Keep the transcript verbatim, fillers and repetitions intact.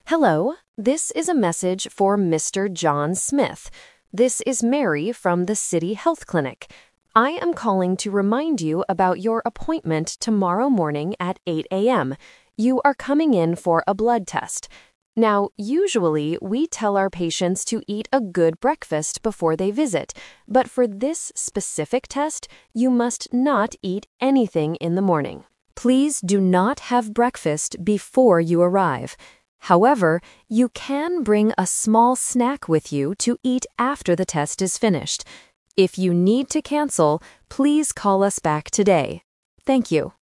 Hello, this is a message for Mister John Smith. This is Mary from the City Health Clinic. I am calling to remind you about your appointment tomorrow morning at eight a m You are coming in for a blood test. Now, usually we tell our patients to eat a good breakfast before they visit, but for this specific test, you must not eat anything in the morning. Please do not have breakfast before you arrive. However, you can bring a small snack with you to eat after the test is finished. If you need to cancel, please call us back today. Thank you.